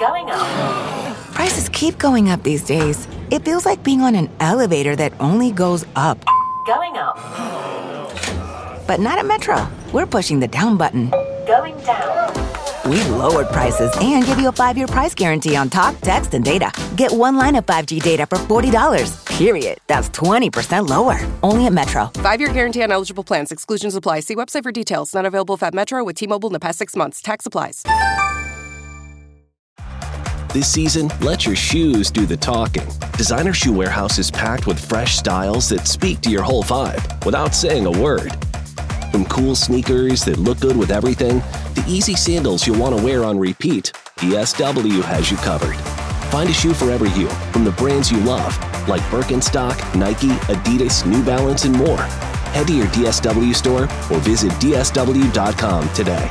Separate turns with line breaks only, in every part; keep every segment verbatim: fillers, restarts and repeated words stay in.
Going up.
Prices keep going up these days. It feels like being on an elevator that only goes up.
Going up.
But not at Metro. We're pushing the down button.
Going down.
We've lowered prices and give you a five-year price guarantee on talk, text, and data. Get one line of five G data for forty dollars. Period. That's twenty percent lower. Only at Metro.
Five-year guarantee on eligible plans. Exclusions apply. See website for details. Not available if at Metro with T-Mobile in the past six months. Tax applies.
This season, let your shoes do the talking. Designer Shoe Warehouse is packed with fresh styles that speak to your whole vibe without saying a word. From cool sneakers that look good with everything, to easy sandals you'll want to wear on repeat, D S W has you covered. Find a shoe for every you from the brands you love, like Birkenstock, Nike, Adidas, New Balance, and more. Head to your D S W store or visit D S W dot com today.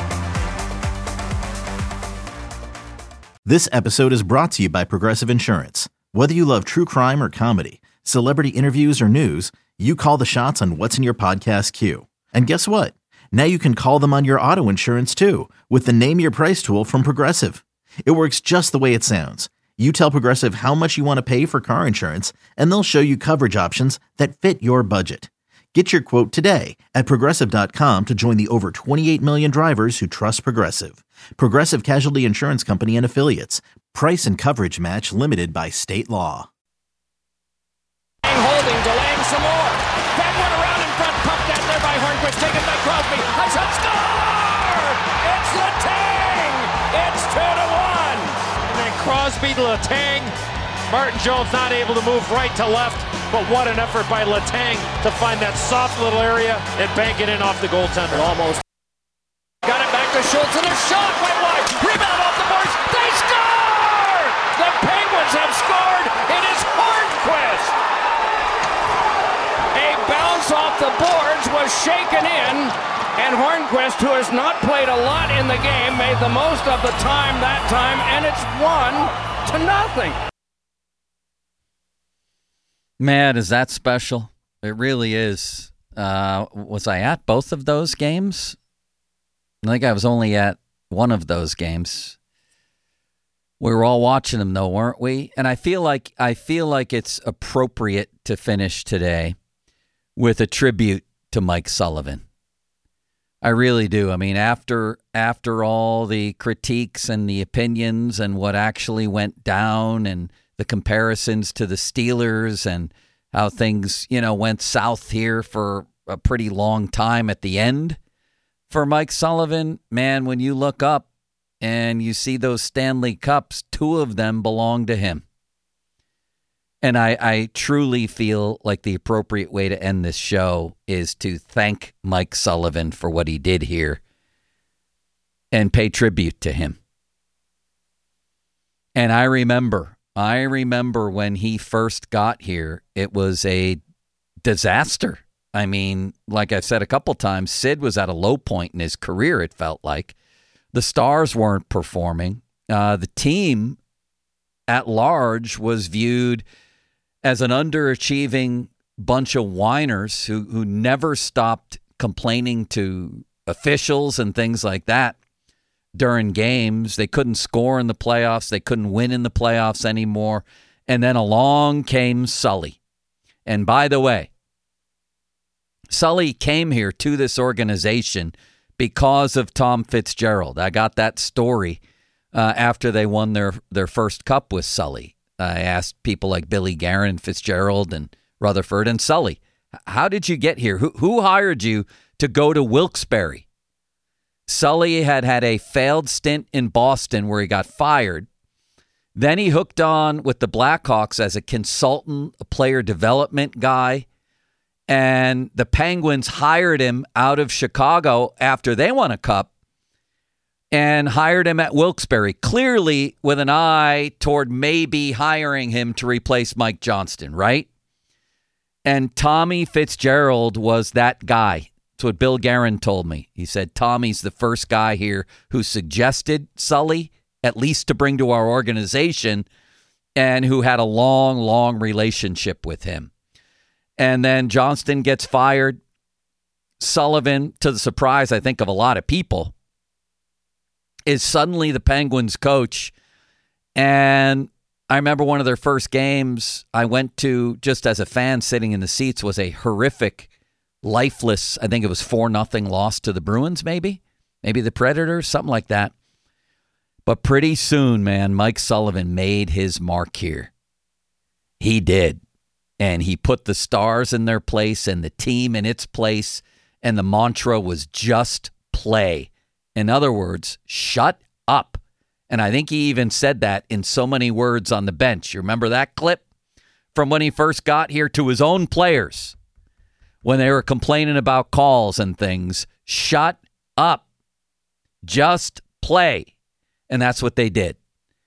This episode is brought to you by Progressive Insurance. Whether you love true crime or comedy, celebrity interviews or news, you call the shots on what's in your podcast queue. And guess what? Now you can call them on your auto insurance too with the Name Your Price tool from Progressive. It works just the way it sounds. You tell Progressive how much you want to pay for car insurance, and they'll show you coverage options that fit your budget. Get your quote today at Progressive dot com to join the over twenty-eight million drivers who trust Progressive. Progressive Casualty Insurance Company and Affiliates. Price and coverage match limited by state law.
Holding, delaying some more. That one around in front, pumped out there by Hornquist, taken by Crosby. High shot, score! It's Letang! It's two to one! And then Crosby to Letang. Martin Jones not able to move right to left, but what an effort by Letang to find that soft little area and bank it in off the goaltender. Almost. Got it back to Schultz, and a shot went wide. Rebound off the boards. They score! The Penguins have scored. It is Hornquist. A bounce off the boards was shaken in, and Hornquist, who has not played a lot in the game, made the most of the time that time, and it's one to nothing.
Man, is that special? It really is. Uh, was I at both of those games? I think I was only at one of those games. We were all watching them, though, weren't we? And I feel like I feel like it's appropriate to finish today with a tribute to Mike Sullivan. I really do. I mean, after after all the critiques and the opinions and what actually went down and the comparisons to the Steelers and how things, you know, went south here for a pretty long time at the end for Mike Sullivan, man, when you look up and you see those Stanley Cups, two of them belong to him. And I, I truly feel like the appropriate way to end this show is to thank Mike Sullivan for what he did here and pay tribute to him. And I remember, I remember when he first got here, it was a disaster. I mean, like I've said a couple times, Sid was at a low point in his career, it felt like. The Stars weren't performing. Uh, the team at large was viewed as an underachieving bunch of whiners who, who never stopped complaining to officials and things like that during games. They couldn't score in the playoffs. They couldn't win in the playoffs anymore. And then along came Sully. And by the way, Sully came here to this organization because of Tom Fitzgerald. I got that story uh, after they won their, their first cup with Sully. I asked people like Billy Guerin, Fitzgerald, and Rutherford, and Sully, how did you get here? Who, who hired you to go to Wilkes-Barre? Sully had had a failed stint in Boston where he got fired. Then he hooked on with the Blackhawks as a consultant, a player development guy. And the Penguins hired him out of Chicago after they won a cup and hired him at Wilkes-Barre, clearly with an eye toward maybe hiring him to replace Mike Johnston, right? And Tommy Fitzgerald was that guy. That's what Bill Guerin told me. He said, Tommy's the first guy here who suggested Sully, at least to bring to our organization, and who had a long, long relationship with him. And then Johnston gets fired. Sullivan, to the surprise, I think, of a lot of people, is suddenly the Penguins coach. And I remember one of their first games I went to just as a fan sitting in the seats was a horrific, lifeless, I think it was four nothing loss to the Bruins, maybe. Maybe the Predators, something like that. But pretty soon, man, Mike Sullivan made his mark here. He did. And he put the stars in their place and the team in its place. And the mantra was just play. In other words, shut up. And I think he even said that in so many words on the bench. You remember that clip from when he first got here to his own players when they were complaining about calls and things? Shut up. Just play. And that's what they did.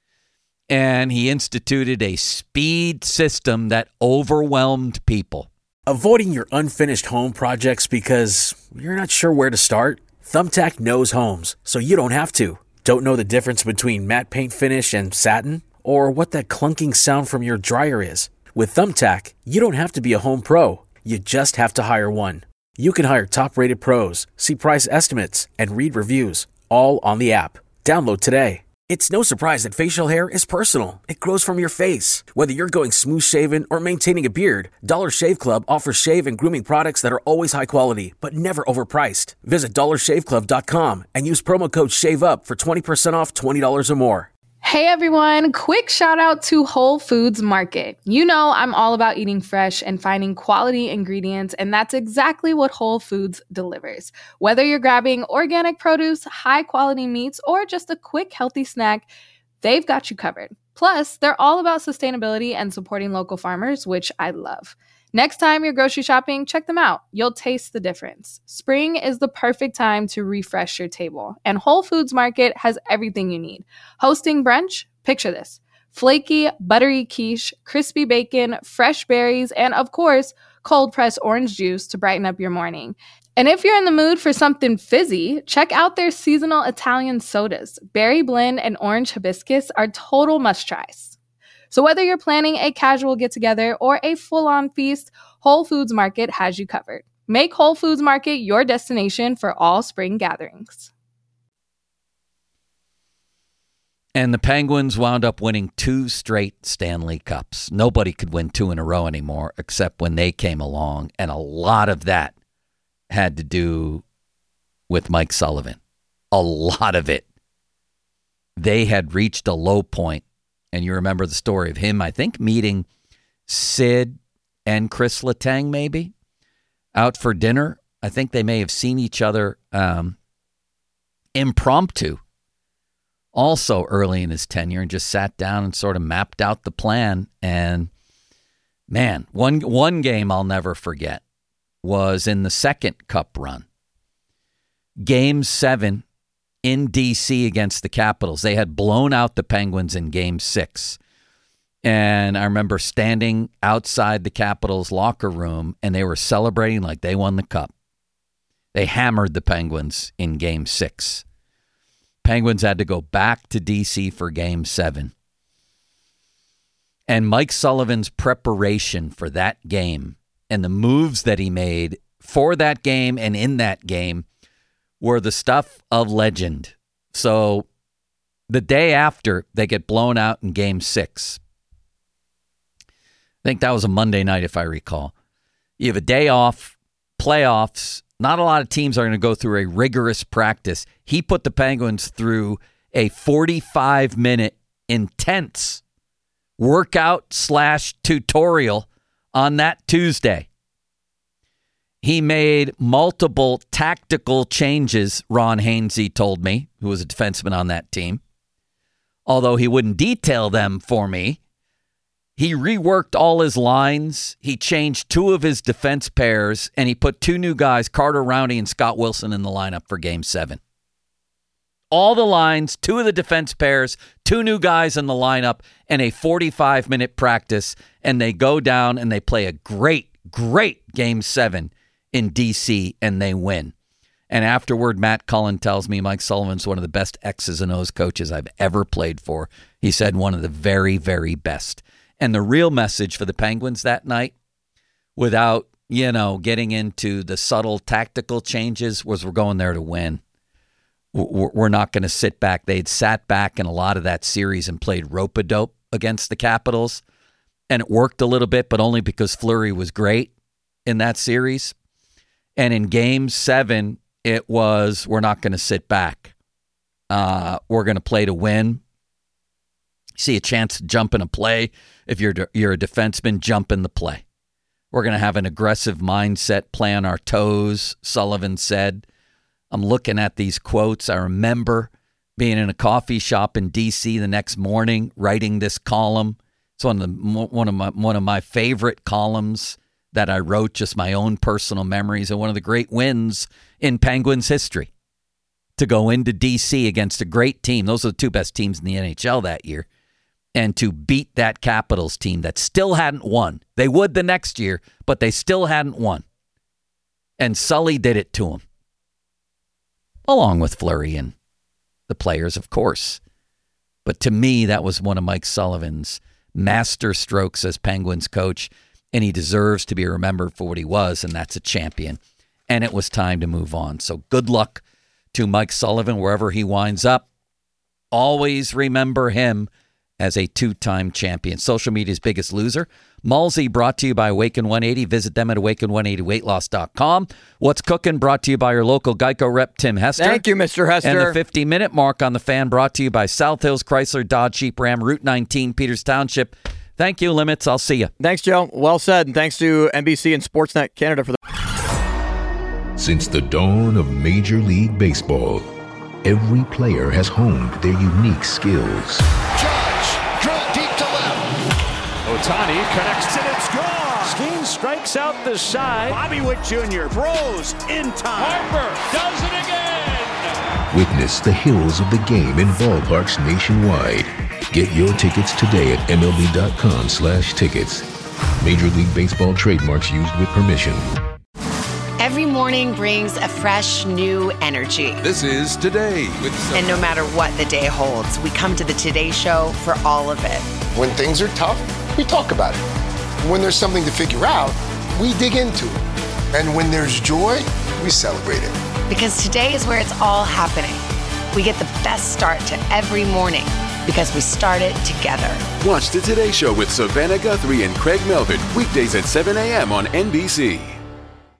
And he instituted a speed system that overwhelmed people.
Avoiding your unfinished home projects because you're not sure where to start? Thumbtack knows homes, so you don't have to. Don't know the difference between matte paint finish and satin? Or what that clunking sound from your dryer is? With Thumbtack, you don't have to be a home pro. You just have to hire one. You can hire top-rated pros, see price estimates, and read reviews, all on the app. Download today. It's no surprise that facial hair is personal. It grows from your face. Whether you're going smooth-shaven or maintaining a beard, Dollar Shave Club offers shave and grooming products that are always high quality, but never overpriced. Visit dollar shave club dot com and use promo code SHAVEUP for twenty percent off twenty dollars or more.
Hey everyone, quick shout out to Whole Foods Market. You know I'm all about eating fresh and finding quality ingredients, and that's exactly what Whole Foods delivers. Whether you're grabbing organic produce, high quality meats, or just a quick healthy snack, they've got you covered. Plus, they're all about sustainability and supporting local farmers, which I love. Next time you're grocery shopping, check them out. You'll taste the difference. Spring is the perfect time to refresh your table, and Whole Foods Market has everything you need. Hosting brunch? Picture this. Flaky, buttery quiche, crispy bacon, fresh berries, and of course, cold-pressed orange juice to brighten up your morning. And if you're in the mood for something fizzy, check out their seasonal Italian sodas. Berry blend and orange hibiscus are total must-tries. So whether you're planning a casual get-together or a full-on feast, Whole Foods Market has you covered. Make Whole Foods Market your destination for all spring gatherings.
And the Penguins wound up winning two straight Stanley Cups. Nobody could win two in a row anymore except when they came along, and a lot of that had to do with Mike Sullivan. A lot of it. They had reached a low point. And you remember the story of him, I think, meeting Sid and Chris Letang, maybe, out for dinner. I think they may have seen each other um, impromptu also early in his tenure and just sat down and sort of mapped out the plan. And, man, one one game I'll never forget was in the second Cup run. Game seven. In D C against the Capitals. They had blown out the Penguins in game six. And I remember standing outside the Capitals locker room and they were celebrating like they won the cup. They hammered the Penguins in game six. Penguins had to go back to D C for game seven. And Mike Sullivan's preparation for that game and the moves that he made for that game and in that game were the stuff of legend. So the day after, they get blown out in game six. I think that was a Monday night, if I recall. You have a day off, playoffs. Not a lot of teams are going to go through a rigorous practice. He put the Penguins through a forty-five minute intense workout slash tutorial on that Tuesday. He made multiple tactical changes, Ron Hainsey told me, who was a defenseman on that team. Although he wouldn't detail them for me. He reworked all his lines. He changed two of his defense pairs, and he put two new guys, Carter Rowney and Scott Wilson, in the lineup for Game seven. All the lines, two of the defense pairs, two new guys in the lineup, and a forty-five minute practice, and they go down and they play a great, great Game seven in D C, and they win. And afterward, Matt Cullen tells me Mike Sullivan's one of the best X's and O's coaches I've ever played for. He said one of the very, very best. And the real message for the Penguins that night, without, you know, getting into the subtle tactical changes, was we're going there to win. we're not going to sit back. They'd sat back in a lot of that series and played rope-a-dope against the Capitals, and it worked a little bit, but only because Fleury was great in that series. And in game seven, it was, we're not going to sit back. Uh, we're going to play to win. See a chance to jump in a play. If you're you're a defenseman, jump in the play. We're going to have an aggressive mindset, play on our toes, Sullivan said. I'm looking at these quotes. I remember being in a coffee shop in D C the next morning, writing this column. It's one of the one of my one of my favorite columns that I wrote, just my own personal memories, and one of the great wins in Penguins history. To go into D C against a great team, those are the two best teams in the N H L that year, and to beat that Capitals team that still hadn't won. They would the next year, but they still hadn't won. And Sully did it to them. Along with Fleury and the players, of course. But to me, that was one of Mike Sullivan's master strokes as Penguins coach, and he deserves to be remembered for what he was, and that's a champion. And it was time to move on. So good luck to Mike Sullivan wherever he winds up. Always remember him as a two-time champion. Social media's biggest loser. Malsey, brought to you by Awaken one eighty. Visit them at awaken one eighty weight loss dot com. What's Cooking, brought to you by your local Geico rep, Tim Hester.
Thank you, Mister Hester.
And the fifty-minute mark on the Fan, brought to you by South Hills Chrysler Dodge Jeep Ram, Route nineteen, Peters Township. Thank you, Limits. I'll see you.
Thanks, Joe. Well said. And thanks to N B C and Sportsnet Canada for the...
Since the dawn of Major League Baseball, every player has honed their unique skills.
Ohtani connects and it's gone. Skeen strikes out the side. Bobby Witt Junior throws in time. Harper does it again.
Witness the hills of the game in ballparks nationwide. Get your tickets today at M L B dot com slash tickets. Major League Baseball trademarks used with permission.
Every morning brings a fresh, new energy.
This is Today with Some-
And no matter what the day holds, we come to the Today Show for all of it.
When things are tough, we talk about it. When there's something to figure out, we dig into it. And when there's joy, we celebrate it.
Because today is where it's all happening. We get the best start to every morning because we start it together.
Watch the Today Show with Savannah Guthrie and Craig Melvin, weekdays at seven a.m. on N B C.